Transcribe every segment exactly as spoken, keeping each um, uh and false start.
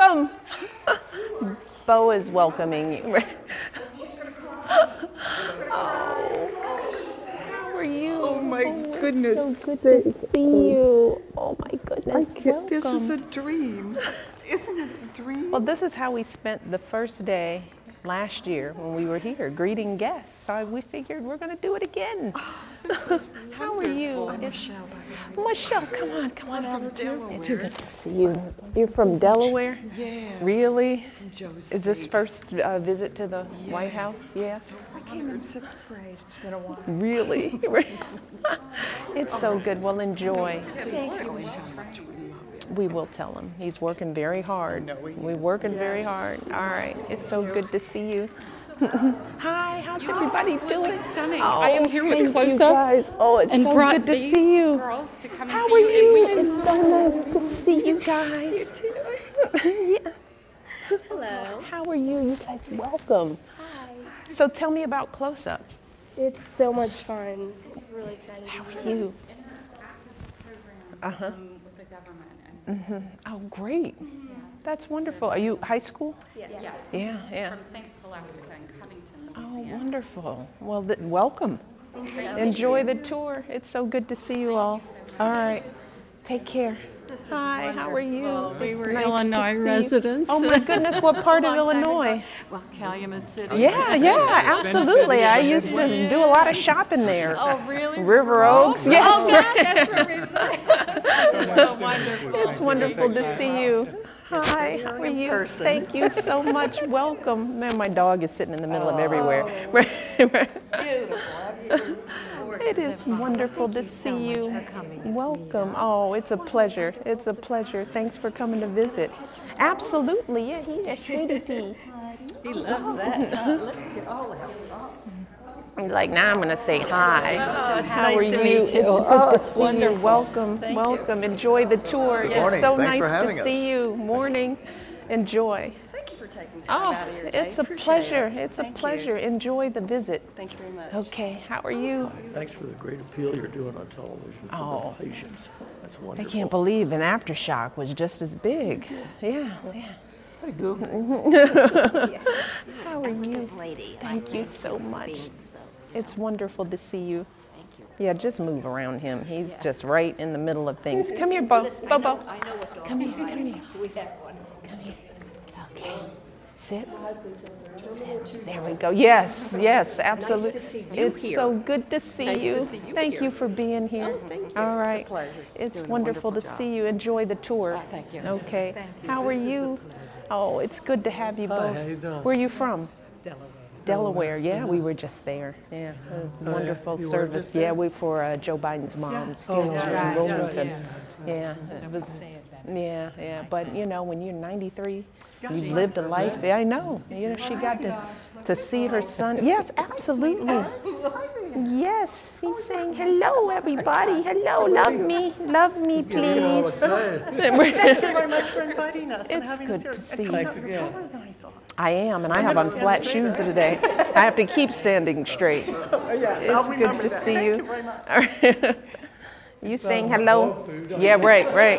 welcome. Bo is welcoming you. Oh, how are you? Oh my oh, goodness. So good to see you. Oh my goodness. Welcome. This welcome. is a dream. Isn't it a dream? Well, this is how we spent the first day last year when we were here, greeting guests. So we figured we're going to do it again. Oh, how are you? I'm It's, Michelle. Michelle, come on, come on I'm over from to Delaware. It's good to see you. You're from Delaware? Yes. Really? From Joe's Is this State. first uh, visit to the Yes. White House? Yeah. I came in sixth grade. It's been a while. Really? It's so good. Well, enjoy. Thank you. How much we love him. We will tell him. He's working very hard. I know he We're is. working very Yes. hard. All right. It's so good to see you. Hi, how's everybody doing? Stunning. Oh, I am here with thank close you up guys. Oh, it's and so brought good to these see you. girls to come and How see are you. you? And we, It's so nice to see you guys. You too. Yeah. Hello. How are you? You guys welcome. Hi. So tell me about Close Up. It's so much fun. Really excited. How to are be here. you? uh-huh. um, with the government. And Mm-hmm. Oh, great. That's wonderful. Are you high school? Yes. yes. Yeah, yeah. From Saint Scholastica in Covington, Oh, Louisiana. wonderful. Well, th- welcome. Enjoy the tour. It's so good to see you all. All right. Take care. Hi, how are you? We It's were nice to Illinois see you. residents. Oh my goodness, what part of Illinois? Well, Calumet City. Yeah, yeah, absolutely. I used to do a lot of shopping there. Oh, really? River Oaks, yes. Oh, that's where we It's so wonderful. It's wonderful to see you. Hi, how are you? Thank you so much. Welcome. Man, my dog is sitting in the middle of everywhere. It is wonderful to see you. Welcome. Oh, it's a pleasure. It's a pleasure. Thanks for coming to visit. Absolutely. Yeah, he's a sweetie pea. He loves that. Look at all the house. He's like, now I'm going to say hi. Oh, it's How nice are to you? meet you. It's good Oh, to it's see you. wonderful. Welcome. Thank you. Welcome. Enjoy the tour. It's morning. so Thanks for nice to having us. see you. Morning. Enjoy. Thank you for taking time Oh, out of your day. it's a Appreciate pleasure. it. It's a Thank you. pleasure. Enjoy the visit. Thank you very much. Okay, how are you? Thanks for the great appeal you're doing on television for Oh. the patients. That's I wonderful. can't believe an aftershock was just as big. Yeah, yeah. Hey, Goog. How are you? Lady. Thank you so much. So, It's wonderful to see you. thank you. Yeah, just move around him. He's just right in the middle of things. Come here, Bo. Bo, Bo. I know what dogs Come here, are like. come here. We have one. Come here. Okay. Sit. Sit. There we go. Yes, yes, absolutely. see you It's here. so good to see Nice to you. see you Thank here. you for being here. thank you. All It's a right. pleasure. It's Doing a wonderful to wonderful job. see you. Enjoy the tour. thank you. Okay. Thank you. How are This is a you? Oh, it's good to have you both. how you doing? Where are you from? Delaware. Delaware. Yeah, we were just there. Yeah, it was a yeah. wonderful You were service. just Yeah, there? we for uh, Joe Biden's mom's Oh, funeral that's in right. Wilmington. Yeah, Yeah, it was. Yeah, yeah. But you know, when you're ninety-three, you she's lived a life. Yeah, I know. You know, she got to to see her son. Yes, absolutely. Yes, he's saying hello, everybody. Hello, love me, love me, please. Thank you very much for inviting us and It's having good us here. to And see come you. out, you're taller than I thought. I am, and I have on flat shoes today. I have to keep standing straight. Yes, I'll It's good remember to that. see Thank you. you very much. You saying hello? Yeah, right, right.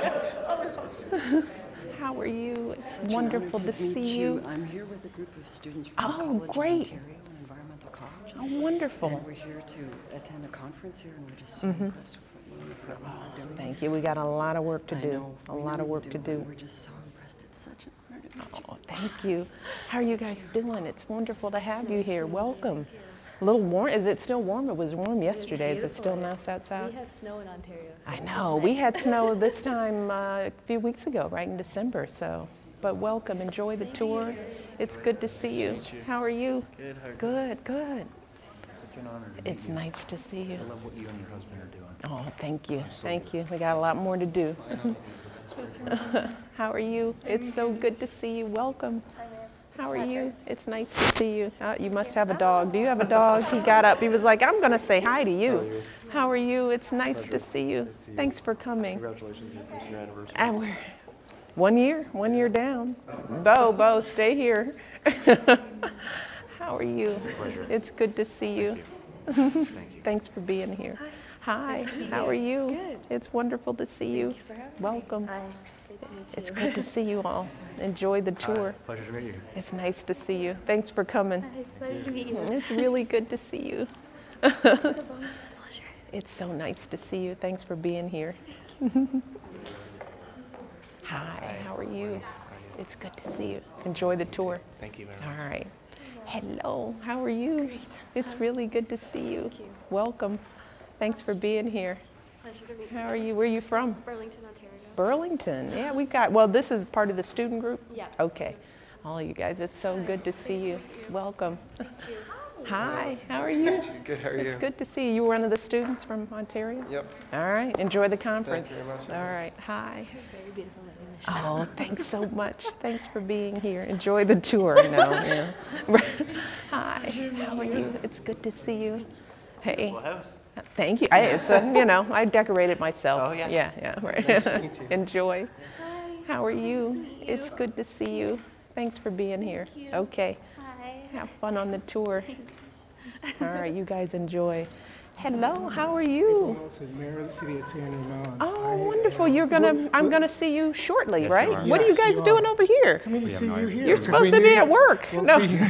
How are you? It's wonderful to see you. I'm here with a group of students from Oh, College great. of Ontario and Environmental College. Oh, wonderful. And we're here to attend a conference here, and we're just so impressed with what you and the president are doing. Thank you. We got a lot of work to I do. know, A we lot know of you work to and do. We're just so impressed. It's such an honor to meet you. Oh, thank you. How are you guys doing? It's wonderful to have you here. Welcome. A little warm. Is it still warm? It was warm yesterday. Is it still nice outside? We have snow in Ontario. so I this know. is We nice. had snow this time uh, a few weeks ago, right in December. So, but welcome. Enjoy the tour. It's good to see you. How are you? Good. How are you? Good. Good. It's such an honor to meet It's you. nice to see you. I love what you and your husband are doing. Oh, thank you. Thank you. We got a lot more to do. How are you? It's so good to see you. Welcome. How are you? It's nice to see you. Uh, you must have a dog. Do you have a dog? He got up. He was like, I'm going to say hi to you. How are you? It's nice to see you. Thanks for coming. Congratulations on your first year anniversary. And we're one year, one year down. Bo, Bo, stay here. How are you? It's a pleasure. It's good to see you. Thank you. Thanks for being here. Hi. How are you? Good. It's wonderful to see you. Thank you for having me. Welcome. Hi. Great to meet you. It's good to see you all. Enjoy the tour. Pleasure to meet you. It's nice to see you. Thanks for coming. Hi, pleasure to meet you. It's really good to see you. It's a pleasure. It's so nice to see you. Thanks for being here. Hi, how are you? It's good to see you. Enjoy the tour. Thank you very much. All right. Hello, how are you? Great. It's really good to see you. Thank you. Welcome. Thanks for being here. Pleasure to meet you. How are you? Where are you from? Burlington, Ontario. Burlington. Yeah, we've got, well, this is part of the student group? Yeah. Okay. All you guys, it's so good to see you. Welcome. Thank you. Hi, how are you? Good, how are you? It's good to see you. You were one of the students from Ontario? Yep. All right. Enjoy the conference. very much. All right. Hi. Very beautiful lady, Michelle. Oh, thanks so much. Thanks for being here. Enjoy the tour. No, yeah. Hi. How are you? It's good to see you. Hey. Thank you. I, it's a, you know, I decorated myself. Oh, yeah? Yeah, yeah, right. Enjoy. How are you? It's good to see you. Thanks for being here. you. Okay. Hi. Have fun on the tour. All right, you guys enjoy. Hello, how are you? Wilson, Mayor of the City of San Ramon. Oh, wonderful. You're gonna, I'm gonna see you shortly, Yes, right? you are. What are you Yes, guys you doing are. over here? Coming to We have see no you idea. here. You're 'cause supposed we to be need- at work. we'll No. see. This is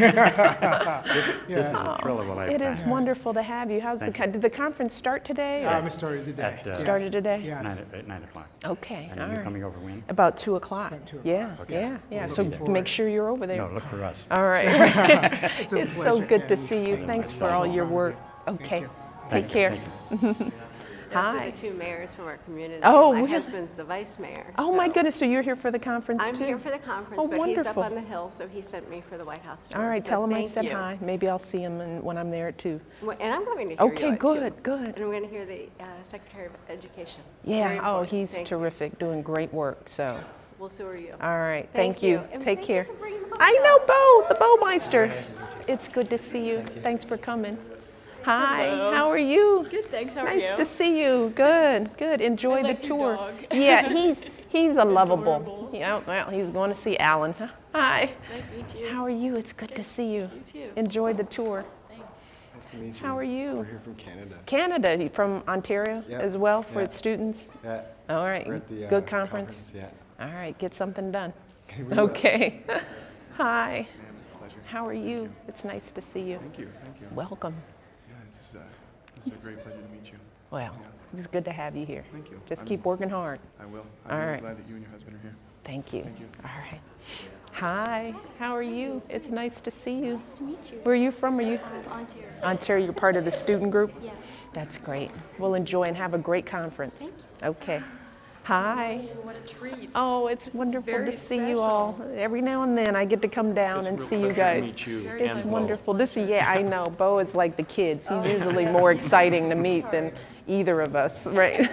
Yeah. a thrill of a lifetime. It is wonderful to have you. How's the, Thank con- did the conference start today? or- Um, it started today. At, uh, Yes. Started today? Yes. Nine, at nine o'clock. Okay, And all are you right. coming over when? About two o'clock. About two Yeah, o'clock. Okay. yeah, yeah. We'll So be there. make sure you're over there. No, look for us. All right. It's a It's so pleasure, good to and see you. thank Thanks you for so all your much. work. Okay. you. Take Thank you. care. Thank you. Hi. Those are the two mayors from our community. Oh, My we have- husband's the vice mayor. Oh my so goodness, so you're here for the conference I'm too? here for the conference, Oh, but he's wonderful. up on the hill, so he sent me for the White House tour. All right, so tell him I thank said you. hi. Maybe I'll see him in- when I'm there too. Well, And I'm going to hear you Okay, at, good, too. good. And I'm going to hear the uh, Secretary of Education. Very Yeah, oh, important. he's Thank you. terrific, doing great work, so. Well, so are you. All right, Thank thank you. you. And Take thank you care. for bringing Bo I up. know Bo, the Bowmeister. It's good to see you. Thanks for coming. Hi, how are you? Good, thanks. How are Nice you? to see you. Good, good. Enjoy I the like your tour. dog. Yeah, he's he's a lovable. Adorable. Yeah, well, he's going to see Alan. Hi. Nice to meet you. How are you? It's good to see you. You too. Enjoy the tour. Nice to meet you. How are you? We're here from Canada. Canada, you from Ontario Yep. as well for Yeah. its students? Yeah. All right, We're at the, uh, good conference. Yeah. All right, get something done. We will. Okay. Hi, Man, it's a pleasure. how are you? It's nice to see you. Thank you. Thank you. Welcome. Yeah, it's, uh, it's a great pleasure to meet you. Well, it's good to have you here. Thank you. Just I'm- keep working hard. I will. All I'm really right. glad that you and your husband are here. Thank you. Thank you. All right. Hi, how are you? It's nice to see you. Nice to meet you. Where are you from? Are you I'm Ontario. Ontario? You're part of the student group? Yeah. That's great. We'll enjoy and have a great conference. Okay. Hi. What a treat. Oh, it's is wonderful very to see you all. Every now and then I get to come down and see you guys. It's wonderful. This is, yeah, I know. Bo is like the kids. He's usually more exciting to meet than either of us, right?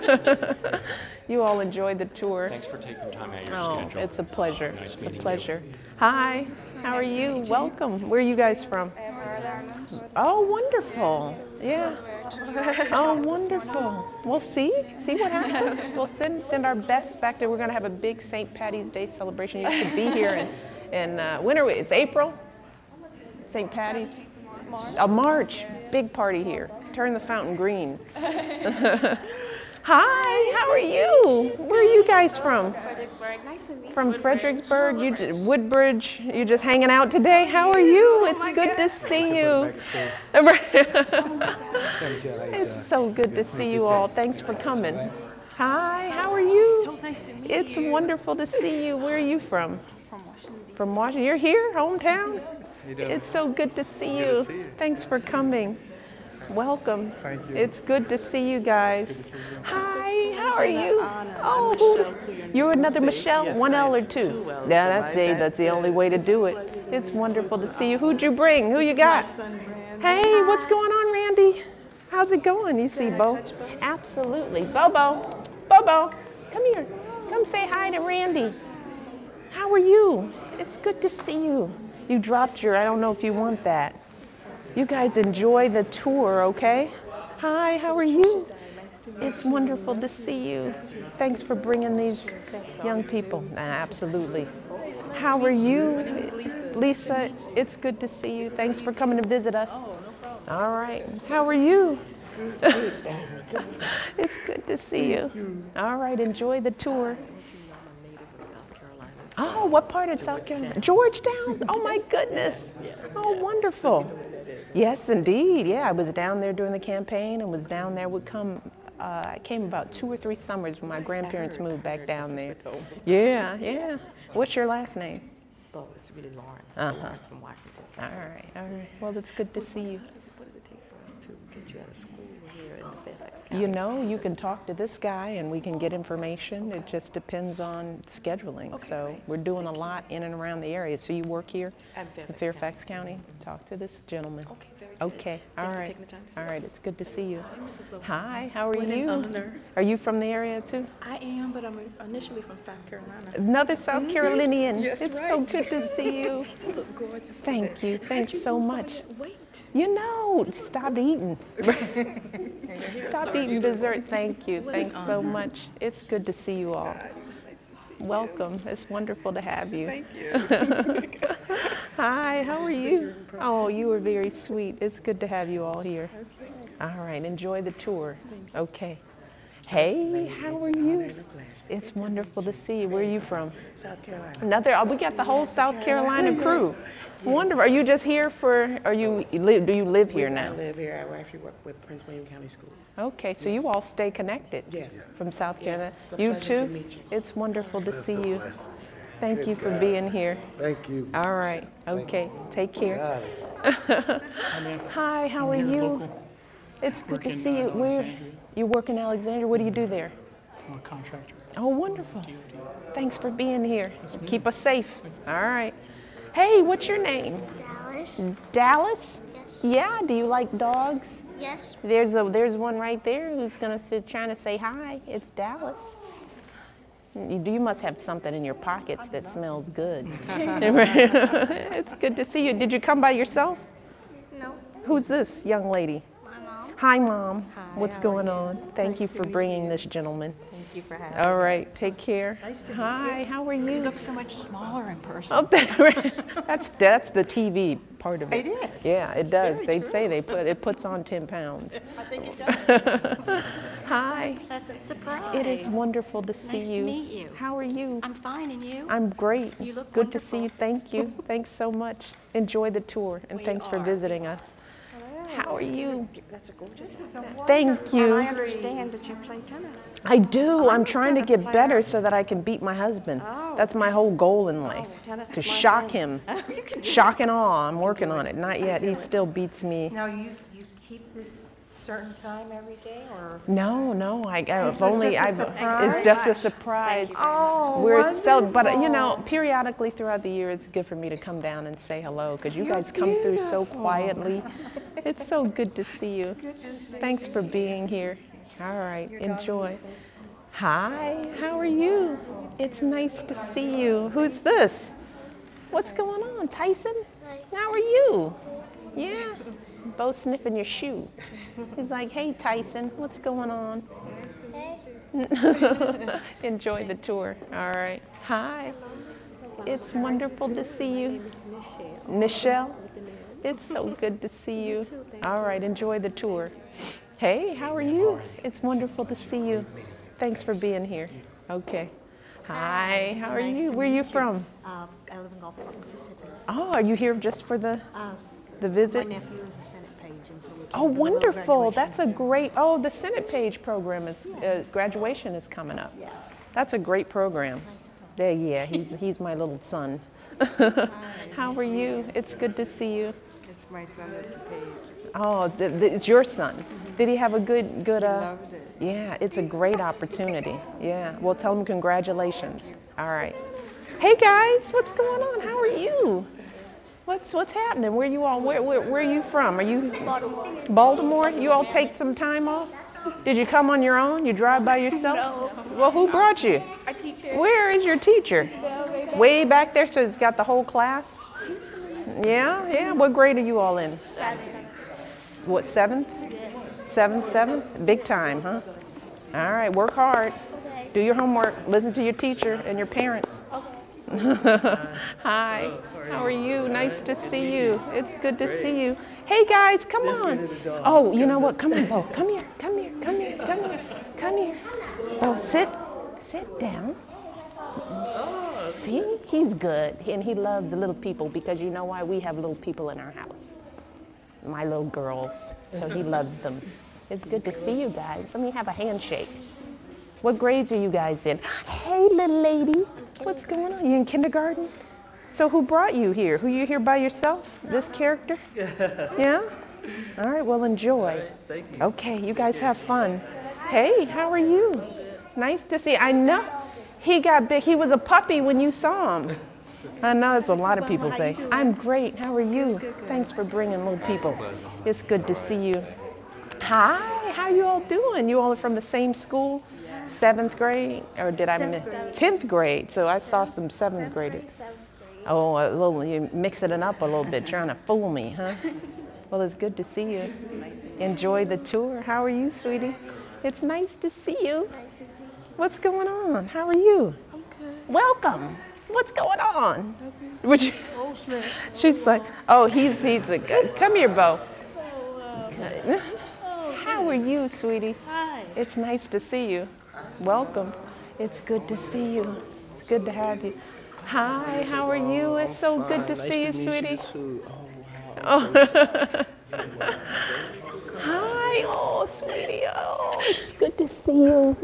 You all enjoyed the tour. Thanks for taking time out of your Oh, schedule. it's a pleasure. Nice It's a meeting you. pleasure. Hi, how are you? Welcome. Where are you guys from? Oh, wonderful. Yeah. Oh, wonderful. We'll see. See what happens. We'll send send our best back there. We're going to have a big Saint Patty's Day celebration. You should be here in, in uh, when are we? It's April? Saint Patty's? Oh, March. Big party here. Turn the fountain green. Hi, how are you? Where are you guys from? Fredericksburg. Nice to meet you. From Fredericksburg, you just, Woodbridge, you just hanging out today? How are you? It's good to see you. It's so good to see you all. Thanks for coming. Hi, how are you? So nice to meet It's you. wonderful to see you. Where are you from? From Washington, D C From Washington. You're here, hometown? It's so good to see you. Thanks for coming. Welcome. Thank you. It's good to see you guys. Hi, how are you? Oh, who- you're another Michelle, one L or two? Yeah, that's it. That's the only way to do it. It's wonderful to see you. Who'd you bring? Who you got? Hey, what's going on, Randy? How's it going? You see Bo? Absolutely. Bobo, Bobo, come here. Come say hi to Randy. How are you? It's good to see you. You dropped your, I don't know if you want that. You guys enjoy the tour, okay? Hi, how are you? It's wonderful to see you. Thanks for bringing these young people. Ah, absolutely. How are you? Lisa, it's good to see you. Thanks for coming to visit us. All right. How are you? It's good to see you. All right, enjoy the tour. Oh, what part of South Carolina? Georgetown? Oh my goodness. Oh, wonderful. Yes, indeed. Yeah, I was down there during the campaign and was down there, would come, uh, I came about two or three summers when my grandparents moved back down there. Yeah, yeah. What's your last name? Oh, it's really Lawrence. Uh-huh. Lawrence from Washington. All right, all right. Well, it's good to see you. What does it take for us to get you out of school here in Fairfax County? You know, you can talk to this guy and we can get information. It just depends on scheduling. So we're doing a lot in and around the area. So you work here I'm in Fairfax Fairfax County? Talk to this gentleman. Okay, very good. Okay, all Thanks for right. taking the time to All right, it's good to see you. Hi, Missus Lowe. Hi, how are What an you? honor. Are you from the area too? I am, but I'm initially from South Carolina. Another South Carolinian. Yes, It's so right. good to see you. You look gorgeous. Thank today. you. How'd Thanks you so lose all much. that weight? You know, stop eating. Stop eating dessert. Thank you. Thanks so much. It's good to see you all. Welcome. It's wonderful to have you. Thank you. Hi, how are you? Oh, you were very sweet. It's good to have you all here. All right, enjoy the tour. Okay. Hey, how are you? It's wonderful to see you. Where are you from? South Carolina. Another, oh, we got the whole South Carolina crew. Wonderful. Are you just here for, are you, live? do you live here I now? live here. I actually work with Prince William County Schools. Okay, so you all stay connected. Yes. From South Yes, Carolina. it's a You pleasure to too? meet you. It's wonderful to see you. Thank you for being here. Thank you. All right, okay, take care. Hi, how are you? It's good to see you. Where, you work in Alexandria? What do you do there? I'm a contractor. Oh, wonderful. Thanks for being here. Keep us safe. All right. Hey, what's your name? Dallas. Dallas? Yes. Yeah, do you like dogs? Yes. There's a there's one right there who's gonna sit trying to say hi. It's Dallas. You, do- you must have something in your pockets that smells good. It's good to see you. Did you come by yourself? No. Who's this young lady? My mom. Hi, Mom. Hi, What's how are going you? on? Thank you for bringing this gentleman. Thank you for having All me. right, take care. Nice to meet Hi, how are you? You look so much smaller in person. Oh, that's that's the T V part of it. It is. Yeah, it does. very They true. say they put it puts on ten pounds. I think it does. Hi, Pleasant surprise. it is wonderful to see Nice to you. meet you. How are you? I'm fine, and you? I'm great. You look Good to see you. wonderful. Thank you. Thanks so much. Enjoy the tour, and We thanks for are. visiting us. How are you? That's a gorgeous Thank And I you. understand that you play tennis. I do. I'm trying to tennis get player. better so that I can beat my husband. Oh. That's my whole goal in life. tennis To is my shock thing. him. You can do Shock and awe. I'm working on it. Not yet. He still beats me. Now, you, you keep this certain time every day, or? No, no, I, This I've was only, just a I've, surprise? it's just a surprise. Oh, We're so, but you know, periodically throughout the year, it's good for me to come down and say hello, because you guys come through so quietly. It's so good to see you. Thanks for being here. All right, enjoy. Hi, how are you? It's nice to see you. Who's this? What's going on, Tyson? How are you? Yeah, Bo's sniffing your shoe. He's like, hey, Tyson, what's going on? Enjoy the tour. All right. Hi. It's wonderful to see you. Nichelle. It's so good to see you. All right. Enjoy the tour. Hey, how are you? It's wonderful to see you. Thanks for being here. Okay. Hi. How are you? Where are you from? Uh, I live in Gulfport, Mississippi. Oh, are you here just for the Uh, the visit? My nephew is a Senate page, and so we came Oh, for the little wonderful. graduation That's a ceremony. great, oh, the Senate Page program is, uh, graduation is coming up. Yeah. That's a great program. There, yeah, he's, he's my little son. How are you? It's good to see you. It's my son, that's a page. Oh, th- th- it's your son. Did he have a good, good, uh, loved it. yeah, it's a great opportunity. Yeah, well, tell him congratulations. All right. Hey, guys, what's going on? How are you? What's what's happening? Where you all? Where where, where are you from? Are you Baltimore? Baltimore? You all take some time off? Did you come on your own? You drive by yourself? No. Well, who brought you? Our teacher. Where is your teacher? Way back. Way back there. So it's got the whole class. Yeah, yeah. What grade are you all in? What, seventh? Seventh, seventh? Big time, huh? All right. Work hard. Do your homework. Listen to your teacher and your parents. Hi, how are you? Nice to see you. It's good to see you. Hey guys, come on. Oh, you know what? Come on, Bo. Come here, come here, come here, come here, come here. Bo, sit, sit down. See, he's good, and he loves the little people because you know why? We have little people in our house. My little girls, so he loves them. It's good to see you guys. Let me have a handshake. What grades are you guys in? Hey, little lady. What's going on? You in kindergarten? So who brought you here? Who you here by yourself? This character? Yeah? All right, well, enjoy. Thank you. Okay, you guys have fun. Hey, how are you? Nice to see you. I know he got big. He was a puppy when you saw him. I know that's what a lot of people say. I'm great. How are you? Thanks for bringing little people. It's good to see you. Hi, how you all doing? You all are from the same school? Seventh grade? Or did I miss? Tenth grade. So I saw some seventh graders. Oh, a little, you're mixing it up a little bit, trying to fool me, huh? Well, it's good to see you. Enjoy the tour. How are you, sweetie? It's nice to see you. What's going on? How are you? I'm good. Welcome. What's going on? Would you? She's like, oh, he's he's a good. Come here, Bo. Okay. How are you, sweetie? Hi. It's nice to see you. Welcome. It's good to see you. It's good to have you. Hi, how are you? It's so good to see you, sweetie. Oh. Hi, oh, sweetie. Oh, it's good to see you.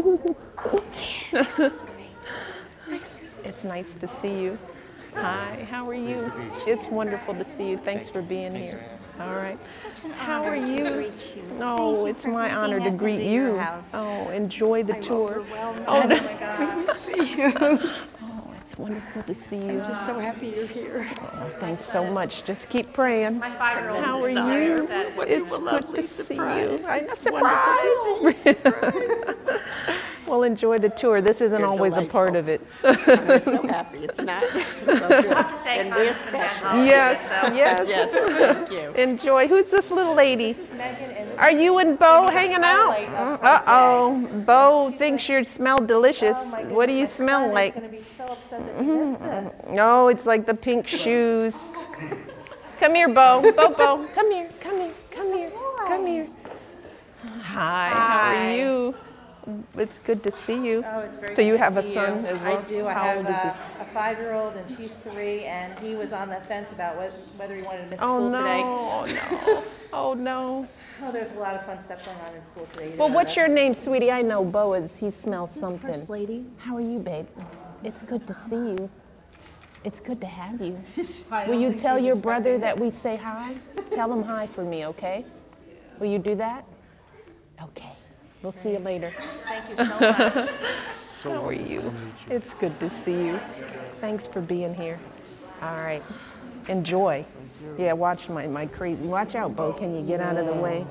It's nice to see you. Hi, how are you? It's wonderful to see you. Thanks for being here. All right. How are you? Oh, it's my honor to greet you. Oh, enjoy the tour. Oh, my God. See you. Oh, it's wonderful to see you. I'm just so happy you're here. Oh, thanks so much. Just keep praying. My five-year-old How are desire you? said, "What It's a good lovely to see surprise." you. I'm It's surprised. Well, enjoy the tour. This isn't You're always delightful. a part of it. I'm so happy it's not. So good. And we're special. Yes, yes. Yes, thank you. Enjoy. Who's this little lady? Are you and Bo hanging out? Uh-oh. Bo thinks you smell delicious. What do you smell like? No, it's like the pink shoes. Come here, Bo. Bo, Bo. Come here. Come here. Come here. Come here. Hi. How are you? It's good to see you. Oh, it's very so you good to have a see son you. as well? I do. I How have old is he? a, a five-year-old, and she's three, and he was on the fence about what, whether he wanted to miss Oh school no! today. Oh no! Oh no! Oh, there's a lot of fun stuff going on in school today. He Well, didn't what's know your that. name, sweetie? I know Bo is. He smells This is something. First Lady. How are you, babe? It's good to see you. It's good to have you. I Will don't you think tell he your was brother expecting that this. we say hi? Tell him hi for me, okay? Will you do that? Okay. We'll see you later. Thank you so much. How are you? It's good to see you. Thanks for being here. All right. Enjoy. Yeah, watch my, my crazy. Watch out, Bo. Can you get out of the way?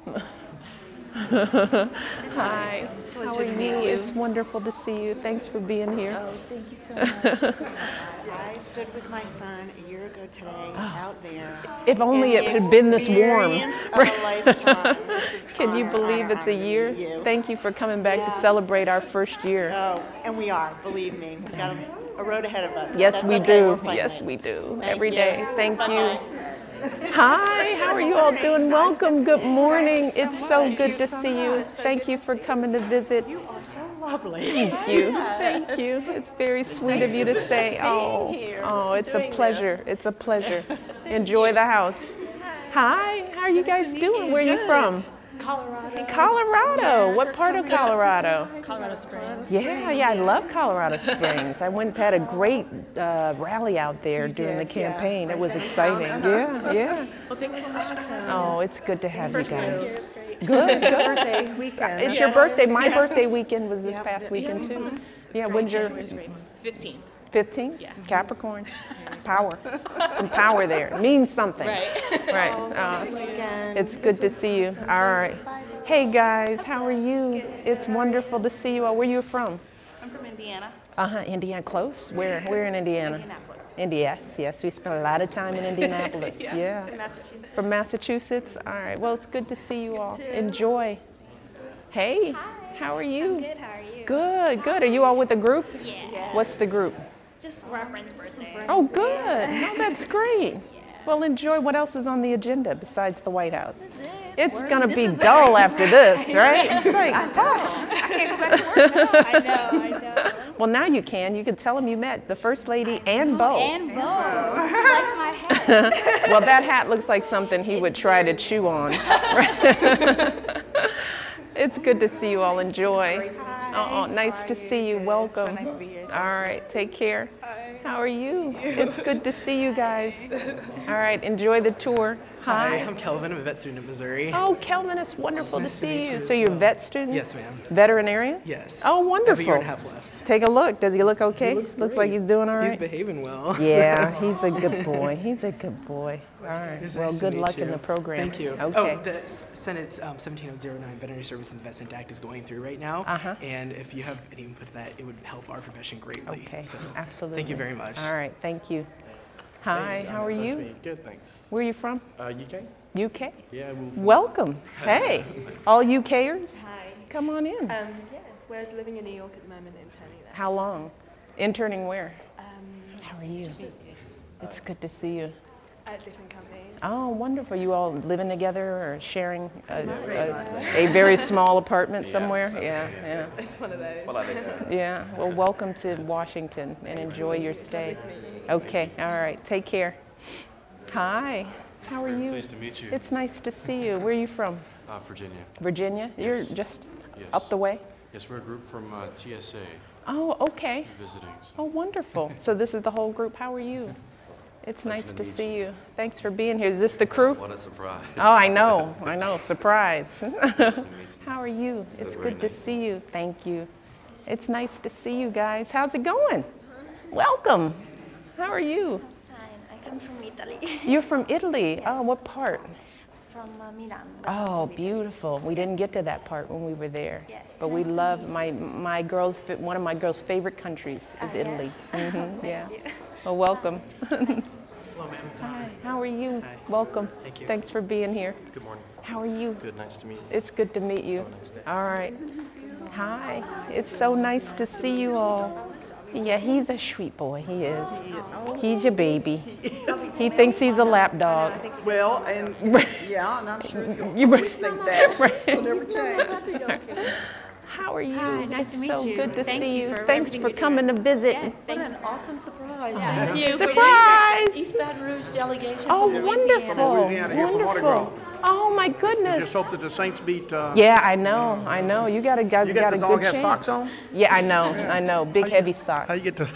Hi. How are you? It's wonderful to see you. Thanks for being here. Oh, thank you so much. I stood with my son a year ago today out there. If only And it the had been this warm. experience of a lifetime. It's an Can you honor, believe honor, it's a honor to year? meet you. Thank you for coming back to Yeah. celebrate our first year. Oh, and we are, believe me. We've got a, a road ahead of us. but Yes, that's we okay, do. we're fighting Yes, it. we do. Thank Every you. day. Thank you. Bye-bye. Hi, how are you all doing? Welcome. Good morning. It's so good to see you. Thank you for coming to visit. You are so lovely. Thank you. Thank you. It's very sweet of you to say. Oh, oh, it's a pleasure. It's a pleasure. Enjoy the house. Hi, how are you guys doing? Where are you from? Colorado. Colorado. What part of Colorado? Colorado Springs. Yeah, yeah, I love Colorado Springs. I went and had a great uh, rally out there during the did, yeah. campaign. It was exciting. Yeah, yeah. Well, thanks so much. Oh, it's good to have you First time guys. here, it's great. Good, good. Birthday weekend. It's your birthday. My birthday weekend was this past weekend Yeah, too. Yeah, when's your fifteenth. fifteenth? Capricorn. Power. Some power there. It means something. Right. Right. Uh, it's good to see you. All right. Hey guys, how are you? It's wonderful to see you all. Where you from? I'm from Indiana. Uh-huh, Indiana, close? Where? Where in Indiana? Indianapolis. Indy, yes, yes. We spent a lot of time in Indianapolis. Yeah. Yeah. In Massachusetts. From Massachusetts? All right. Well, it's good to see you all. Enjoy. Hey, how are you? Good, how are you? Good, good. Are you all with a group? Yeah. What's the group? Just for our friend's birthday. Oh, good. No, that's great. Well, enjoy. What else is on the agenda besides the White House? It's going to be dull after this, right? It's like, ah. I can't go back to work now. I know, I know. Well, now you can. You can tell them you met the First Lady and Bo. And Bo. He likes my hat. Well, that hat looks like something he would try to chew on. It's good to see you all. Enjoy. Oh, nice to see you. Welcome. All right, take care. How are you? It's good to see you guys. All right, enjoy the tour. Hi. Hi, I'm Kelvin. I'm a vet student at Missouri. Oh, Kelvin, it's wonderful to see you. So you're a vet student? Yes, ma'am. Veterinarian? Yes. Oh, wonderful. I have a year and a half left. Take a look. Does he look okay? He looks, looks like he's doing all right? He's behaving well. Yeah, he's a good boy. He's a good boy. All right. It's Well, nice to good meet luck in you. the program. Thank you. Okay. Oh, the S- Senate's um, seventeen oh oh nine Veterinary Services Investment Act is going through right now. Uh-huh. And if you have any input to that, it would help our profession greatly. Okay, So, absolutely. Thank you very much. All right, thank you. Hi, how are you? Good, thanks. Where are you from? Uh, U K? U K? Yeah, we'll. Welcome. Hey, all UKers? Hi. Come on in. Um, yeah, we're living in New York at the moment, interning there. How long? Interning where? Um, How are you? It's good to see you. at different companies. Oh, wonderful. You all living together or sharing a, a, a very small apartment somewhere? Yeah, yeah. It's one of those. Yeah, well, welcome to Washington and enjoy your stay. Okay, all right, take care. Hi, how are you? Pleased to meet you. It's nice to see you. Where are you from? Uh, Virginia. Virginia? You're Yes. just Yes. up the way? Yes, we're a group from uh, T S A Oh, okay. visiting. So. Oh, wonderful. So this is the whole group. How are you? It's nice to see you. Thanks for being here. Is this the crew? What a surprise. Oh, I know. I know. Surprise. How are you? It's good to see you. Thank you. It's nice to see you guys. How's it going? Welcome. How are you? Fine. I come from Italy. You're from Italy. Oh, what part? From uh, Milan. Oh, beautiful. We didn't get to that part when we were there. Yes. But we love my my girls. One of my girls' favorite countries is Ah, yes? Italy. hmm yeah. you. Well, welcome. Hello, ma'am. Hi. How are you? Hi. Welcome. Thank you. Thanks for being here. Good morning. How are you? Good, nice to meet you. It's good to meet you. Have a nice day. All right. Hi. It's so nice to see you all. Yeah, he's a sweet boy. He is. He's your baby. He thinks he's a lap dog. Well, and yeah, and I'm sure you'll You always think that. It'll never change. How are you? Hi, nice to meet so you. good to Thank see you you. for Thanks everything for you do. coming to visit. Yes, What thank an awesome surprise. Thank Thank you. you. Surprise! East Baton Rouge delegation Oh, from wonderful. Louisiana here for Mardi Wonderful. Oh, my goodness. Just hope that the Saints beat. Uh, Yeah, I know, I know. You got a guys You got got the a dog good have chance. socks on? Yeah, I know, I know. Big heavy socks. How you get to?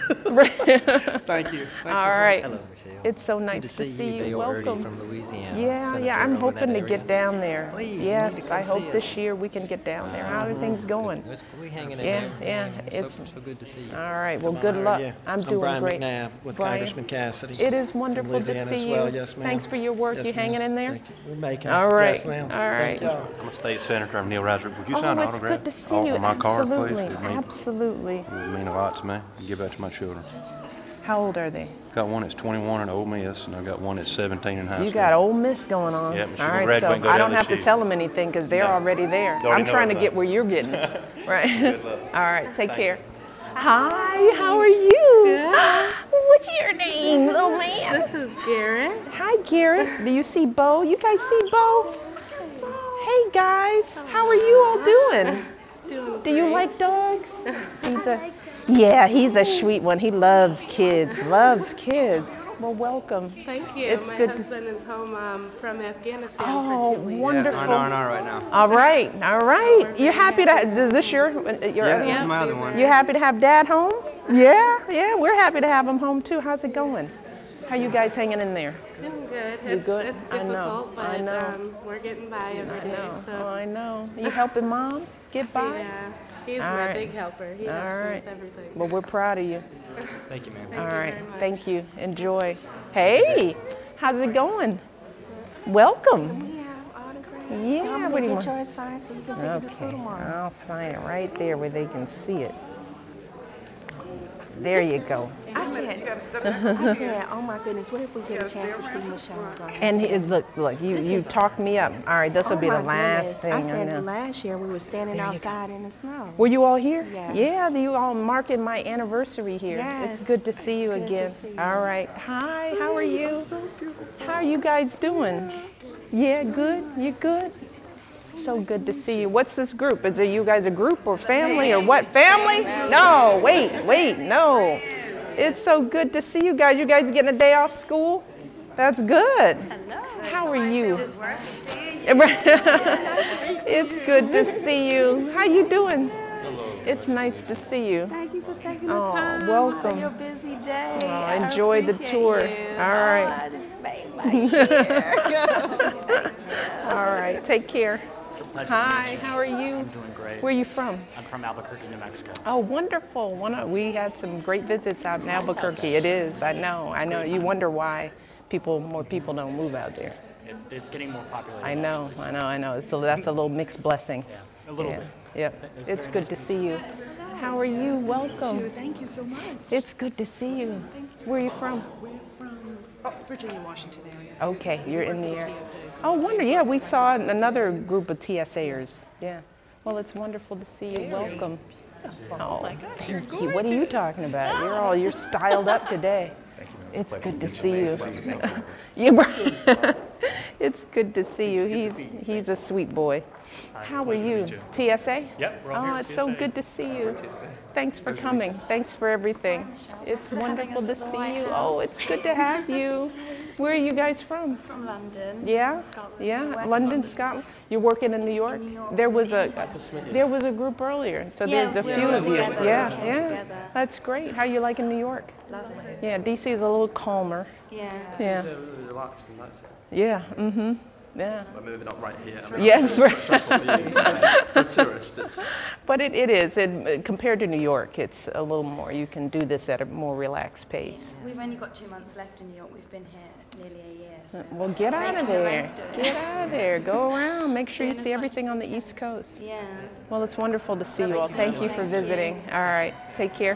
Thank you. Thanks All for- right. Hello, Michelle. It's so nice Good to to see, see you. you. Bill Erdy Welcome. from Louisiana. Yeah, Senator yeah. I'm over in hoping that to get area. down there. Please, you need to yes, come I hope see this us. year we can get down there. How are things going? It's, we hanging in Yeah, there. yeah, So- it's- so, good to see you. All right. Well, good luck. Yeah. I'm I'm doing Brian great. McNabb with Brian, Congressman Cassidy. It is from wonderful to Louisiana see as you. well. Yes, ma'am. Thanks for your work. Yes, you ma'am. hanging in there? Thank you. We're making it. All right. Yes, ma'am. All Thank right. y'all. I'm a state senator. I'm Neil Razzard. Would you sign Oh, an it's autograph? good to see Off you. of my card, please. Absolutely. It'd mean, Absolutely. it would mean a lot to me. Give that to my children. How old are they? Got one that's twenty-one in Ole Miss, and I've got one that's seventeen in high school. You got Ole Miss going on. Yeah, but she All will right, graduate so and go I to don't have to L S U. tell them anything because they're No. already there. They already I'm know trying to about get it. where you're getting. Right. Good luck. All right. Take Thank care. Hi. How are you? Good. What's your name, little man? This is Garrett. Hi, Garrett. Do you see Bo? You guys see Bo? Hey, guys. How are you all doing? Doing Do you great. like dogs? He's a, yeah, he's a sweet one. He loves kids. Loves kids. Well, welcome. Thank you. It's My good to husband is home um, from Afghanistan Oh, for two weeks. wonderful. on R and R right now. All right, all right. You're happy to, is this your, your Yeah, this is my other one. You happy to have Dad home? Yeah, yeah, we're happy to have him home too. How's it going? How you guys hanging in there? Doing good. You It's, good? it's I know, difficult, I but know. um, we're getting by every I day. know, So oh, I know. You helping Mom get by? yeah, he's All my right. big helper. He All helps me right. with everything. Well, we're proud of you. Thank you, ma'am. Thank All you right, very much. thank you. Enjoy. Hey, how's it going? Welcome. We have autographs. Yeah, I'm what gonna do you get want? yours signed so you can take it to school Okay, tomorrow. I'll sign it right there where they can see it. There you go. I said, I said, oh my goodness, what if we get a chance to see Michelle go? And he, look, look, you, you talked me up. All right, this will Oh be the my last goodness. thing. I I said know. last year we were standing There you outside in the snow. Were you all here? Yes. Yeah, you all marking my anniversary here. Yes. It's good to see you It's good to again. see you. All right. Hi, how are you? How are you guys doing? Yeah, good? You good? So good to see you. What's this group? Is it you guys a group or family or what? Family? No, wait, wait, no. It's so good to see you guys. You guys getting a day off school? That's good. How are you? It's good to see you. How you doing? It's nice to see you. Thank you for taking the Oh, time. welcome. On your busy day. Oh, enjoy the tour. All right. All right. Take care. Hi. How are you? I'm doing great. Where are you from? I'm from Albuquerque, New Mexico. Oh, wonderful. One of, we had some great visits out in Albuquerque. It is. I know. I know. You wonder why people, more people don't move out there. It, it's getting more popular. I know. I know. I know. So that's a little mixed blessing. Yeah, a little yeah. bit. Yep. It's good to see you. How are you? Welcome. Thank you so much. It's good to see you. Where are you from? We're from oh, Virginia, Washington area. Okay, you're in the Work air. with T S As. Oh, wonder. Yeah, we saw another group of T S A'ers. Yeah. Well, it's wonderful to see you. Welcome. Oh, thank you. What are you talking about? You're all you're styled up today. It's good to see you. Yeah, it's good to see you. He's he's a sweet boy. How are you? T S A? Yep, we're all Oh, here at it's so T S A. good to see you. Thanks for coming. Thanks for everything. It's wonderful to see you. Oh, it's good to have you. Where are you guys from? From London. Yeah, Scotland. yeah, Working London, on- Scotland. You're working in New York. New York There was a with there was a group earlier, so Yeah, there's a we're few all of you. together, Yeah, working yeah, together. that's great. How you liking New York? Love it. Yeah, D C is a little calmer. Yeah. Yeah, really relaxed and nice. yeah, mm-hmm, yeah. We're moving up right here. I mean, Yes, right. stressful for you. For tourists, it's But it, it is. It, compared to New York, it's a little more. You can do this at a more relaxed pace. We've only got two months left in New York. We've been here nearly a year. So Well, get out of making the there. most of it. Get out of there. Go around. Make sure you Doing as see much everything on the East Coast. Yeah. Well, it's wonderful to see you all. Thank you for Thank you. visiting. All right. Take care.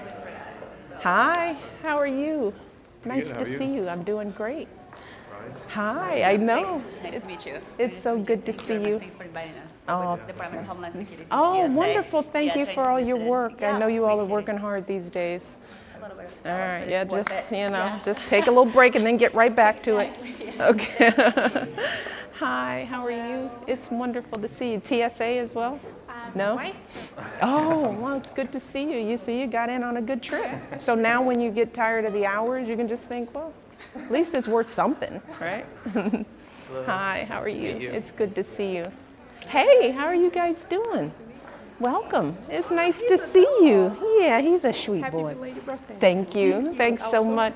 Hi. How are you? Nice how to are you? see you. I'm doing great. Surprise. Hi. I know. Nice to meet you. It's so good to see you. Thanks for inviting us. Oh. Department of Homeland Security. Oh, T S A. wonderful. Thank Yeah, you thanks for all your visiting. work. I Yeah, know you all are appreciate working hard these days. A little bit of All stress, right. but Yeah, it's worth just, it. you know, Yeah. just take a little break and then get right back to it. Yeah. Okay. Hi. How are you? It's wonderful to see you. T S A as well? No? Oh, well, it's good to see you. You see, you got in on a good trip. So now when you get tired of the hours, you can just think, well, at least it's worth something, right? Hi, how are you? It's good to see you. Hey, how are you guys doing? Welcome. It's nice to see you. Yeah, he's a sweet boy. Thank you. Thanks so much.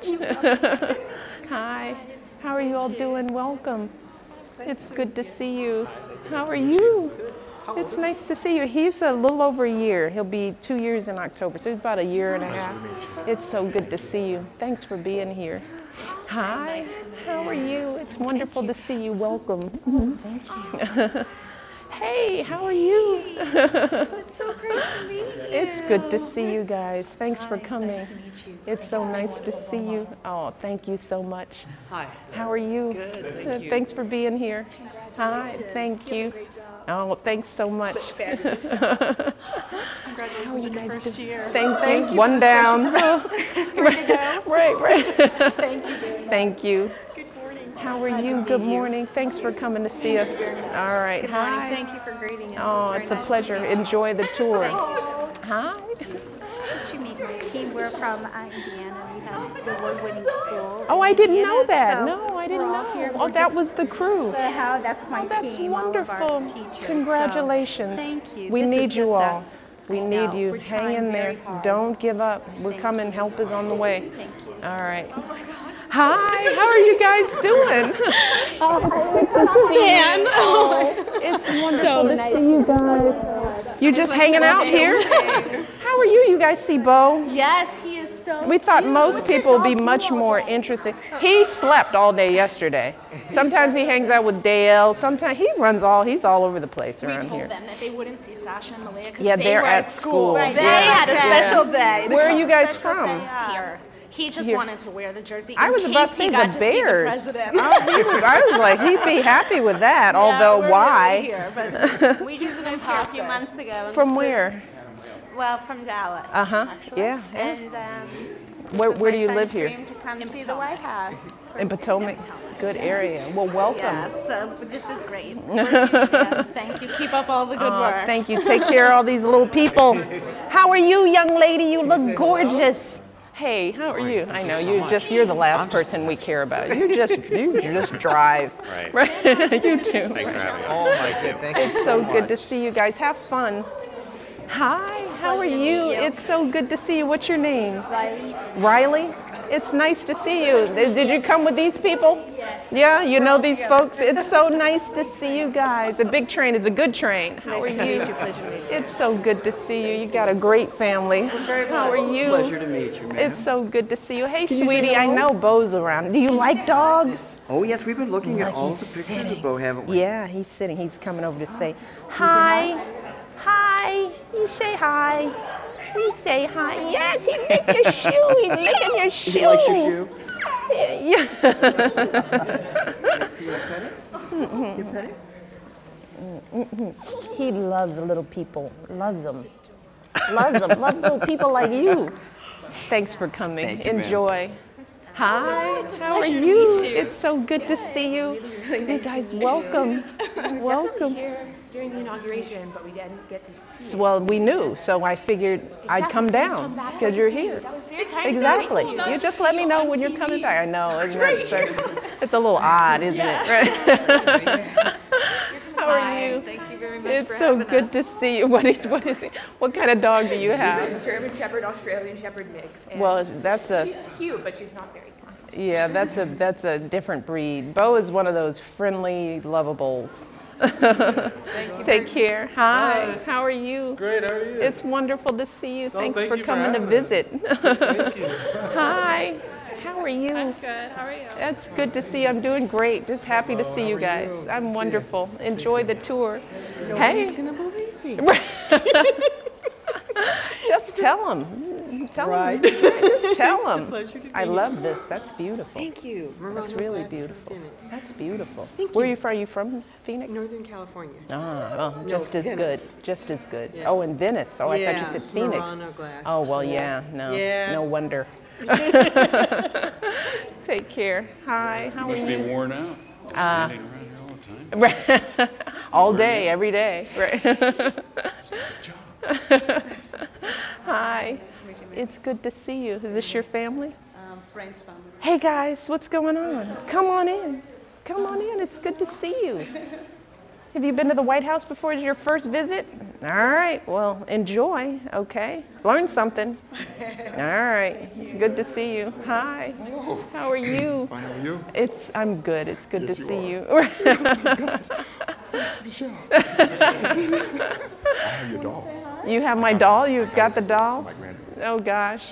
Hi, how are you all doing? Welcome. It's good to see you. How are you? It's nice to see you. He's a little over a year. He'll be two years in October, so he's about a year and a half. It's so good to see you. Thanks for being here. Hi, how are you? It's wonderful to see you. Welcome. Thank you. Hey, how are you? It's so great to meet you. It's good to see you guys. Thanks for coming. Nice to meet you. It's so nice to see you. Oh, thank you so much. Hi. How are you? Good, thank you. Thanks for being here. Hi, thank you. Oh, thanks so much. Congratulations How are you on your guys first doing? year. Thank, Thank you. you One for the down. Ready to go? Right, right. Thank you very much. Thank you. Good morning. How are you? Good morning. Thanks for coming to see us. All right. Good Hi. morning. Thank you for greeting us. Oh, It's it's a very nice pleasure. to meet you. Enjoy the tour. Thank you. Hi. Did you meet my team? We're from uh, Indiana. We have the award-winning school. Oh, in I didn't Indiana, know that. so No, I didn't we're all know. here. Oh, We're that just- was the crew. The how that's my Oh, that's team. all of our wonderful. teachers, so Congratulations. thank you. We This need is you just a- all. We I need know. you. We're Hang trying in there. very hard. Don't give up. We're Thank coming. Help is on the way. Thank you. All right. Hi, how are you guys doing? Man. Oh, it's wonderful to see you guys. You just hanging out here? How are you? You guys see Bo? Yes, he is so We thought cute. most What's your people would be dog much doing? more interested. He slept all day yesterday. Sometimes he hangs out with Dale. Sometimes he runs all, he's all over the place We around told here. them that they wouldn't see Sasha and Malia because Yeah, they they're were at school. Right. Yeah. They had a Yeah. special day. Where are you guys from? Here. He just Here. wanted to wear the jersey. I in was about to case say he the got to see Bears. president. Oh, he was, I was like, he'd be happy with that, Yeah, although we're why? really here, but we just moved here a few Imposter. months ago. and From this was- where? Well, from Dallas. Uh-huh. actually. Yeah, yeah. And um, Where, where do My you son's live here? dream to come see the White House. In Potomac? Good area. Well, welcome. Yes, uh, this is great. We're huge fans. Thank you. Keep up all the good Aw, work. Thank you. Take care of all these little people. How are you, young lady? You look gorgeous. Hey, how are you? I know you just you're the last person we care about. You just you just drive. Right. You too. Thanks for having us. Oh my God, thank you It's so so good to much. see you guys. Have fun. Hi, how are you? It's so good to see you. What's your name? Riley. Riley? It's nice to see you. Did you come with these people? Yes. Yeah, you know these folks? It's so nice to see you guys. A big train is a good train. How are you? It's so good to see you. You got a great family. How are you? Pleasure to meet you, man. It's so good to see you. Hey, Can you say sweetie, I hello? know Bo's around. Do you like dogs? Oh yes, we've been looking at Look, all he's the pictures sitting. of Bo, haven't we? Yeah, he's sitting. He's coming over to say hi. Hi. You say hi. You say hi. Yes, he licked your shoe. He's licking your shoe. He likes your shoe? Yeah. You pet it? He loves little people. Loves them. Loves them. Loves little people like you. Thanks for coming. Thank you, ma'am. Enjoy. Hi, how are you? It's so good to see you. You guys, welcome. Welcome. Here during the inauguration, but we didn't get to see. Well, we knew, so I figured I'd come down because you're here. Exactly. You just let me know when you're coming back. I know, isn't it? So it's a little odd, isn't it? Right? How are you? Thank you very much It's for so having good us. to see you. What is what is it? What kind of dog do you She's have? a German Shepherd, Australian Shepherd mix. And Well, that's a she's cute, but she's not very kind. yeah, that's a that's a different breed. Bo is one of those friendly lovables. Thank you. Take care. Hi. How are you? Great, how are you? It's wonderful to see you. Thanks thank for you for coming to having us. visit. Thank you. Hi. How are you? I'm good. How are you? That's good to see you. I'm doing great. Just happy to see you guys. I'm wonderful. Enjoy the tour. Hey. gonna believe me. Just tell them. Tell Right. them. Just tell them. pleasure to I be love this. That's beautiful. Thank you. That's Verona really Glass from beautiful. Phoenix. That's beautiful. Thank Where are you. you from? Are you from Phoenix? Northern California. Ah, well, No, just as good. Venice. Just as good. Yeah. Oh, in Venice. Oh, I thought you Yeah, said Phoenix. Verona Glass. Oh, well, yeah. No. Yeah. No wonder. Take care. Hi. How are Must be you? worn out. Uh, Standing around here all the time. Right. All day, every day. Right. Hi. It's good to see you. Is this your family? Um, Frank's family. Hey guys, what's going on? Come on in. Come on in. It's good to see you. Have you been to the White House before? Is your first visit? All right. Well, enjoy. Okay. Learn something. All right. It's good to see you. Hi. Hello. How are you? Fine, how are you? It's. I'm good. It's good Yes, to you see are. you. Michelle. I have your doll. You have my doll. You've got the doll. My granddaughter. Oh gosh.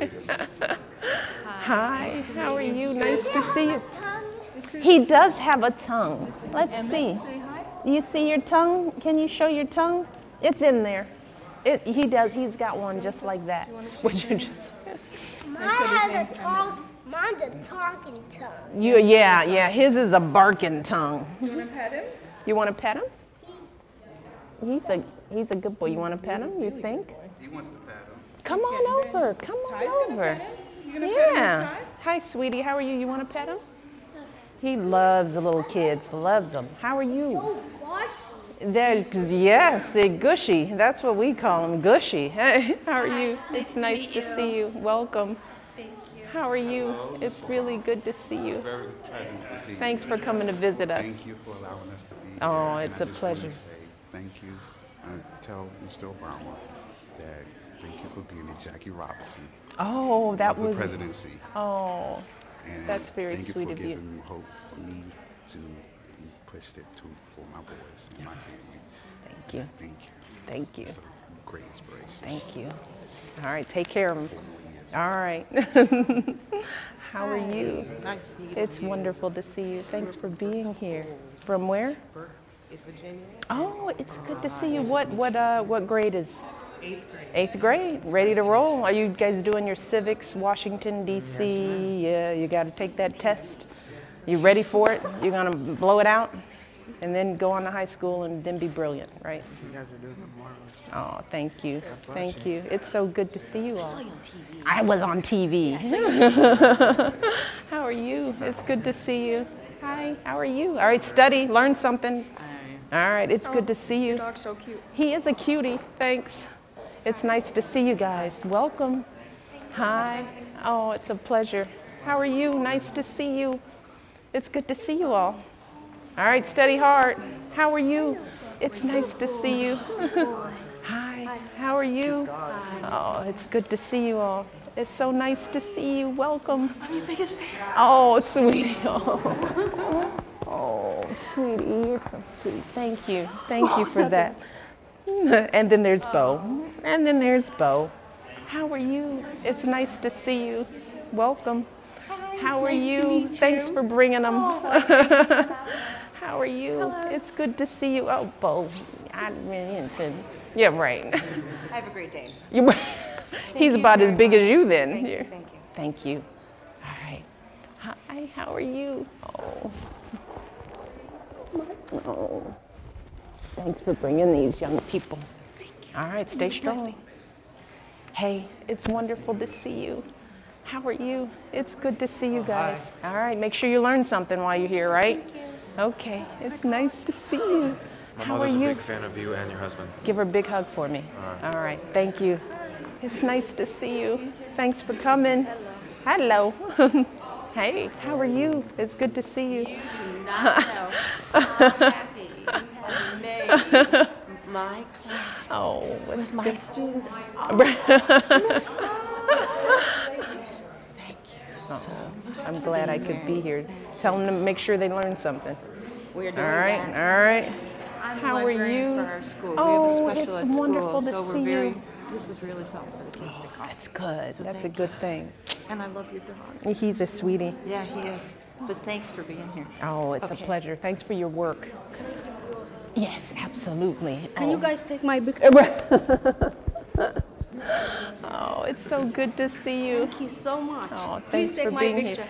Hi. How are you? Nice to see you. He does have a tongue. Let's see. You see your tongue? Can you show your tongue? It's in there. It, he does. He's got one just like that. Would you just? Mine has a tongue. Mine's a talking tongue. You yeah yeah. His is a barking tongue. You want to pet him? You want to pet him? He's a he's a good boy. You want to pet him? You think? He wants to pat him. Come on over. Come on over. You gonna pet him with Yeah. Ty? Hi, sweetie. How are you? You want to pet him? He loves the little kids. Loves them. How are you? They're, yes, they're gushy. That's what we call them, gushy. Hey, how are you? It's nice to see you. Welcome. Thank you. How are you? It's really good to see you. Very pleasant to see you. Thanks for coming to visit us. Thank you for allowing us to be here. Oh, And it's I a just wanna pleasure. say thank you. And tell Mister Obama that thank you for being the Jackie Robinson Oh, that of the was. presidency. Oh, And that's very thank sweet you of for you. giving hope for me to push it to for my boys and my family. Thank you. Thank you. Thank you. It's a great inspiration. Thank you. All right, take care of them. All right. How are you? Nice meeting It's you. wonderful to see you. Thanks for being here. From where? In Virginia. Oh, it's good to see you. What what uh what grade is? Eighth grade. Eighth grade. Ready to roll? Are you guys doing your civics, Washington D C? Yeah, you got to take that test. You ready for it? You're gonna blow it out? and then go on to high school and then be brilliant, right? You guys are doing marvelous. Oh, thank you. bless Thank you. you. It's so good to see you all. I saw you on T V. I was on T V. How are you? It's good to see you. Hi, how are you? All right, study, learn something. All right, it's good to see you. Dog's so cute. He is a cutie, thanks. It's nice to see you guys. Welcome. Hi. Oh, it's a pleasure. How are you? Nice to see you. It's good to see you all. All right, study hard. How are you? It's nice to see you. Hi, how are you? Oh, it's good to see you all. It's so nice to see you. Welcome. I'm your biggest fan. Oh, sweetie. Oh, oh sweetie, you're so sweet. Thank you. Thank you for that. And then there's Bo. And then there's Bo. How are you? It's nice to see you. Welcome. How are you? Thanks for bringing them. How are you? It's good to see you. Oh, Bo. I mean, yeah, right. Have a great day. You, he's about as big as you then. Thank you. Yeah. Thank you. Thank you. All right. Hi, how are you? Oh. Oh. Thanks for bringing these young people. All right, stay strong. Hey, it's wonderful to see you. How are you? It's good to see you guys. All right, make sure you learn something while you're here, right? Okay, it's nice to see you. My How are mother's a you? big fan of you and your husband. Give her a big hug for me. All right, thank you. It's nice to see you. Thanks for coming. Hello. Hey, how are you? It's good to see you. You do not know how happy you have made my class. Oh, with my good. students. Oh, I'm glad I could be here. Tell them to make sure they learn something. We're doing All right, that. all right. I'm How are librarian you? for our school. Oh, we have a special it's ed school, wonderful to so we're see very, you. This is really something for the kids to come. That's good. So That's a thank good thing. And I love your dog. He's a sweetie. Yeah, he is. But thanks for being here. Oh, it's Okay. a pleasure. Thanks for your work. Yes, absolutely. Can oh. you guys take my book? Oh, it's so good to see you. Thank you so much. Oh, Please thanks take for my being picture.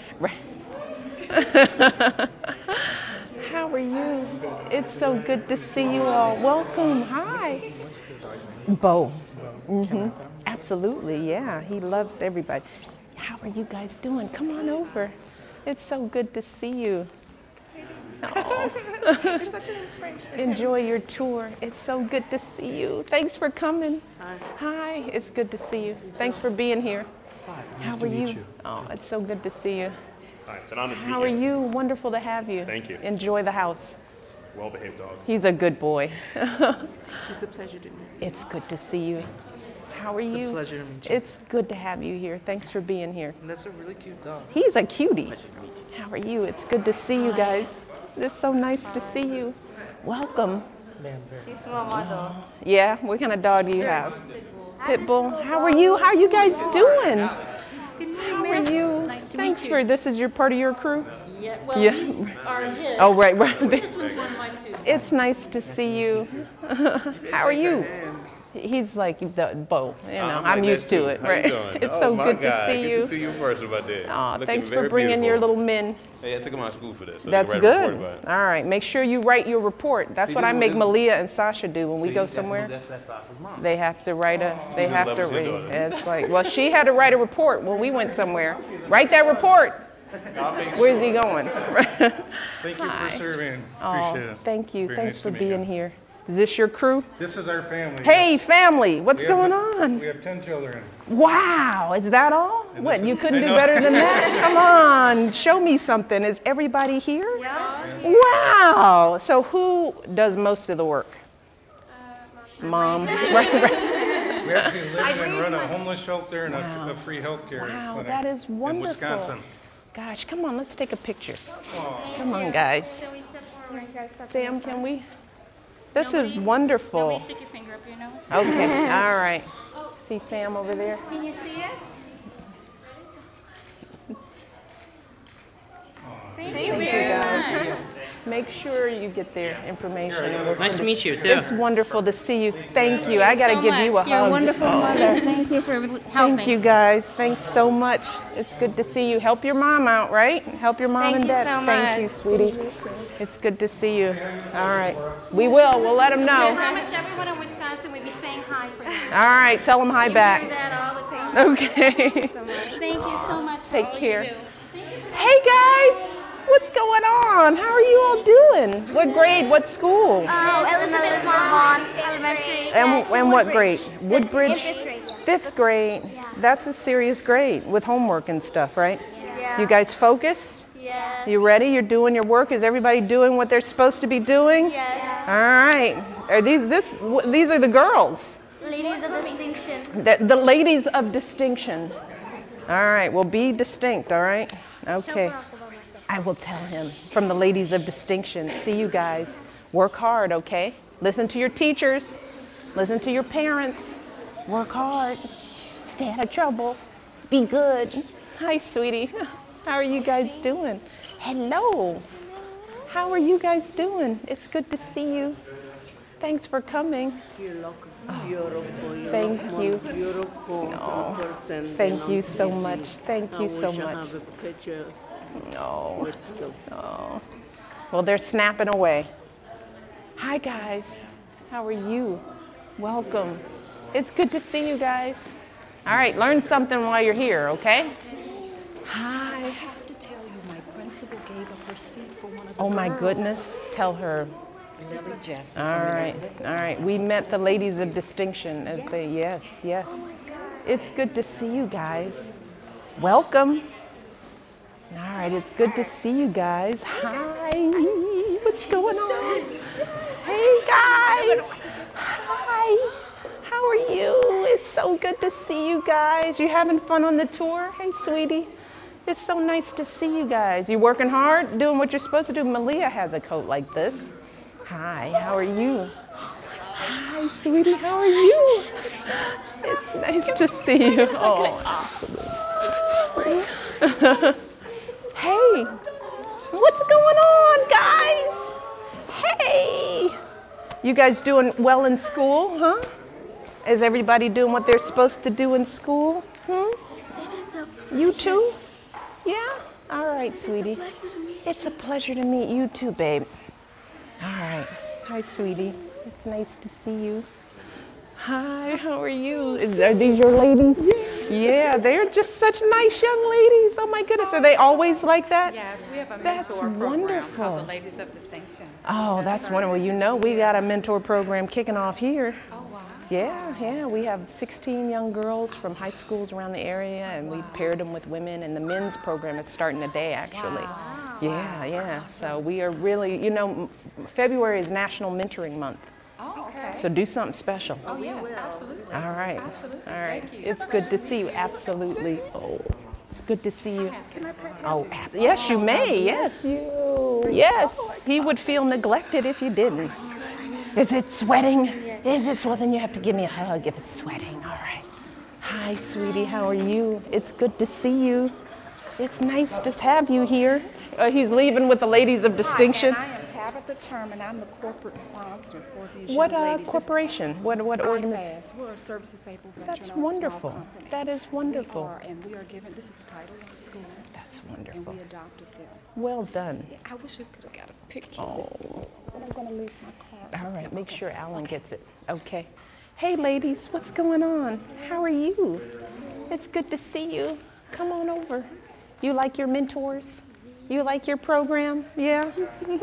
here. How are you? It's so good to see you all. Welcome. Hi. Bo. Mm-hmm. Absolutely, yeah. He loves everybody. How are you guys doing? Come on over. It's so good to see you. Oh. You're such an inspiration. Enjoy your tour. It's so good to see you. Thanks for coming. Hi. Hi. It's good to see you. Thanks for being here. Hi. How Nice are to meet you? you. Oh, it's so good to see you. Hi, it's an honor to How be are here. you? Wonderful to have you. Thank you. Enjoy the house. Well-behaved dog. He's a good boy. It's a pleasure to meet you. It's good to see you. How are It's you? a pleasure to meet you. It's good to have you here. Thanks for being here. And that's a really cute dog. He's a cutie. How are you? It's good to see you guys. It's so nice to see you. Welcome. Yeah, what kind of dog do you have? Pit bull. How are you? How are you guys doing? How are you? Nice to Thanks meet for you. this is your part of your crew? Yeah, well, Yeah. these are his. Oh, right, right. This one's one of my students. It's nice to see you. How are you? He's like the Bo, you know. I'm I'm like used that to too. it, How you right? doing? It's Oh, so my good to God. see Good you. to see you first about that. Aw, Looking thanks for very bringing your beautiful. little men. Hey, I took him out of school for this. So That's I can write a good. report about it. All right, make sure you write your report. That's See, what this I is- make this is- Malia and Sasha do when we See, go that's- somewhere. That's, that's Sasha's mom. They have to write a. They Good have luck to with your read. daughter. It's like, well, she had to write a report when we went somewhere. Write that report. Where's he going? Thank you Hi. for serving. Oh, Appreciate it. thank you. Very Thanks nice for to meet being you. here. Is this your crew? This is our family. Hey, family, what's We have- going on? We have ten children. Wow, is that all? And What, this you is- couldn't I do know. better than that? Come on, show me something. Is everybody here? Wow, so who does most of the work? Mom. Right, right. We actually live and run a homeless shelter and a, Wow. a free health care Wow, clinic that is in wonderful. Wisconsin. Gosh, come on, let's take a picture. Aw. Come on, guys. Sam, can we? This is wonderful. Stick your finger up your nose. Okay, all right. See Sam over there? Can you see us? Thank you Thank you, very guys. much. Make sure you get their information. and we'll Nice send to it- meet you, too. It's wonderful to see you. Thank you. I got to so give you a much. You're a hug. wonderful Oh. mother. Thank you for helping. Thank you, guys. Thanks so much. It's good to see you. Help your mom out, right? Help your mom Thank and you dad. so Thank much. you, sweetie. It's good to see you. All right. We will. We'll let them know. I promised everyone in Wisconsin we'd be saying hi for you. All right. Tell them hi You back. do that all the time. Okay. Thank you so much for Take all care. you do. Hey guys, what's going on? How are you all doing? What grade? What school? Oh, Elizabeth Vaughn Elementary. And, and what grade? Woodbridge? In fifth grade, yeah. Fifth grade. That's a serious grade with homework and stuff, right? Yeah. You guys focused? Yes. You ready? You're doing your work? Is everybody doing what they're supposed to be doing? Yes. All right. Are these this? These are the girls. Ladies of distinction. The, the ladies of distinction. All right. Well, be distinct. All right. Okay. I will tell him from the ladies of distinction. See you guys. Work hard. Okay. Listen to your teachers. Listen to your parents. Work hard. Stay out of trouble. Be good. Hi, sweetie. How are you guys doing? Hello. How are you guys doing? It's good to see you. Thanks for coming. You're welcome. Beautiful. Thank you. Beautiful Oh, person. thank and you I'm so busy. much. Thank I you so wish I much. have a picture No. with you. Oh. Well, they're snapping away. Hi, guys. How are you? Welcome. It's good to see you guys. All right, learn something while you're here, okay? Hi. I have to tell you, my principal gave up her seat for one of the Oh, my girls. goodness. Tell her. Lily Jeff. All right. All right. We met the ladies of distinction as they, yes, yes. It's good to see you guys. Welcome. All right. It's good to see you guys. Hi. What's going on? Hey, guys. Hi. How are you? It's so good to see you guys. You having fun on the tour? Hey, sweetie. It's so nice to see you guys. You working hard, doing what you're supposed to do. Malia has a coat like this. Hi, how are you? Hi, sweetie, how are you? It's nice to see you. Oh, absolutely. Hey, what's going on, guys? Hey. You guys doing well in school, huh? Is everybody doing what they're supposed to do in school? Hmm? You too? Yeah? All right, sweetie. It's a pleasure to meet you too, babe. All right. Hi, sweetie. It's nice to see you. Hi, how are you? Is, are these your ladies? Yeah, they're just such nice young ladies. Oh my goodness, are they always like that? Yes, we have a That's mentor program wonderful. called the Ladies of Distinction. Oh, that's wonderful. You know, we got a mentor program kicking off here. Oh, wow. Yeah, yeah. We have sixteen young girls from high schools around the area, and we paired them with women, and the men's program is starting today, actually. Wow. Yeah, yeah. So we are really, you know, February is National Mentoring Month. Oh, okay. So do something special. Oh, yes, absolutely. All right. Absolutely. All right. Thank you. It's good to see you. Absolutely. Oh, it's good to see you. Can I pray? Oh, ab- yes, you may. Yes. Yes. He would feel neglected if you didn't. Is it sweating? Is it? Well, then you have to give me a hug if it's sweating. All right. Hi, sweetie. How are you? It's good to see you. It's nice to have you here. Uh, he's leaving with the ladies of distinction. Hi, and I am Tabitha Terman. I'm the corporate sponsor for these What young uh, ladies. corporation? What what organization? IFAS. We're a service disabled veteran. That's owned wonderful. Small company. That is wonderful. We are, and we are given. This is the title of the school. That's wonderful. And we adopted them. Well done. Yeah, I wish we could have got a picture. Oh. But I'm going to leave my card. All right, make sure Alan gets it. Okay. Hey, ladies, what's going on? How are you? It's good to see you. Come on over. You like your mentors? You like your program? Yeah?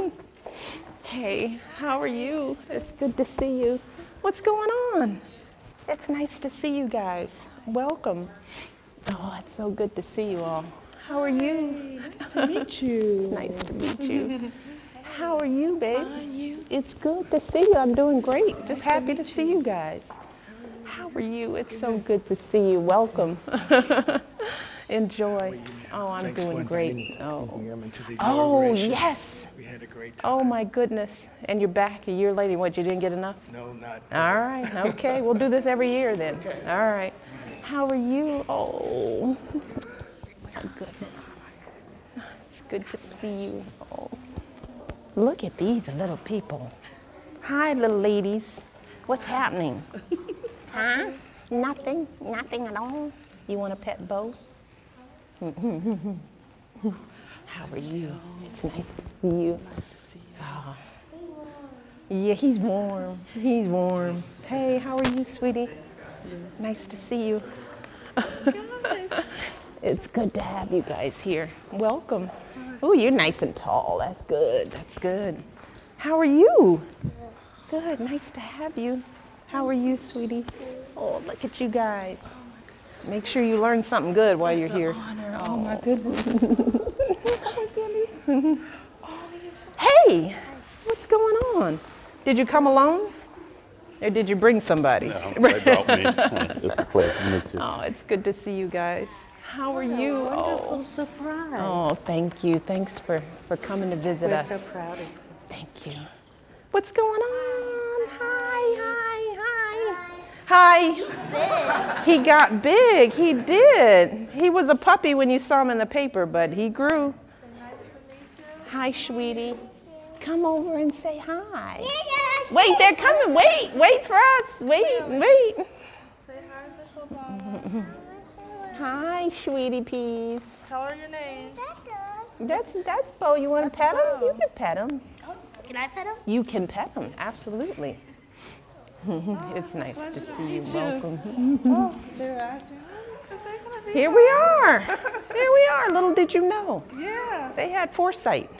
Hey, how are you? It's good to see you. What's going on? It's nice to see you guys. Welcome. Oh, it's so good to see you all. How are you? Nice to meet you. It's nice to meet you. How are you, babe? You? It's good to see you. I'm doing great. Just happy to see you guys. How are you? It's so good to see you. Welcome. Enjoy. Oh, I'm Thanks doing for great. inviting Oh. me into the Oh, inauguration. yes. We had a great time. Oh, my goodness. And you're back a year later. What, you didn't get enough? No, not. All right. Okay. We'll do this every year then. Okay. All right. How are you? Oh, my goodness. It's good to see you. Oh. Look at these little people. Hi, little ladies. What's happening? Huh? Nothing. Nothing at all. You want a pet Bo? How are you? It's nice to see you. Yeah, he's warm. He's warm. Hey, how are you, sweetie? Nice to see you. Gosh. It's good to have you guys here. Welcome. Oh, you're nice and tall. That's good. That's good. How are you? Good. Nice to have you. How are you, sweetie? Oh, look at you guys. Make sure you learn something good while you're here. Honor. Oh, my goodness. Hey, what's going on? Did you come alone? Or did you bring somebody? No, they brought me. It's a pleasure to meet you. Oh, it's good to see you guys. How are you? Wonderful Oh. surprise. Oh, thank you. Thanks for, for coming to visit We're us. so proud of you. Thank you. What's going on? Hi, hi, hi. Hi. He got big. He did. He was a puppy when you saw him in the paper, but he grew. Hi, sweetie. Come over and say hi. Wait, they're coming. Wait, wait for us. Wait, wait. Say hi, little Bob. Hi, sweetie peas. Tell her your name. That's that's Bo. You want to pet him? You can pet him. Can I pet him? You can pet him. Absolutely. It's nice to see you. Welcome. Oh, they were asking, oh, is they gonna be Here we are. Here we are. Little did you know. Yeah. They had foresight.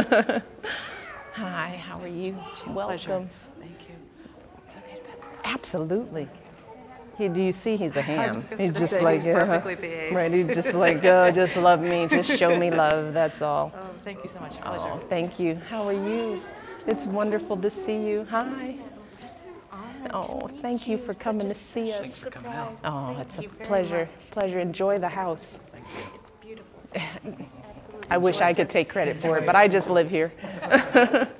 Hi, how are you? Welcome. Pleasure. Thank you. Absolutely. He, do you see he's a ham? just He's gonna just say like, he's uh, perfectly behaved. right, he's just like, oh, just love me, just show me love, that's all. Oh, thank you so much. Pleasure. Oh, thank you. How are you? It's wonderful to see you. Hi. Oh, thank you for coming to see us. Thanks for coming out. Oh, it's a pleasure. Pleasure. Enjoy the house. Thank you. It's beautiful. I wish I could take credit for it, but I just live here.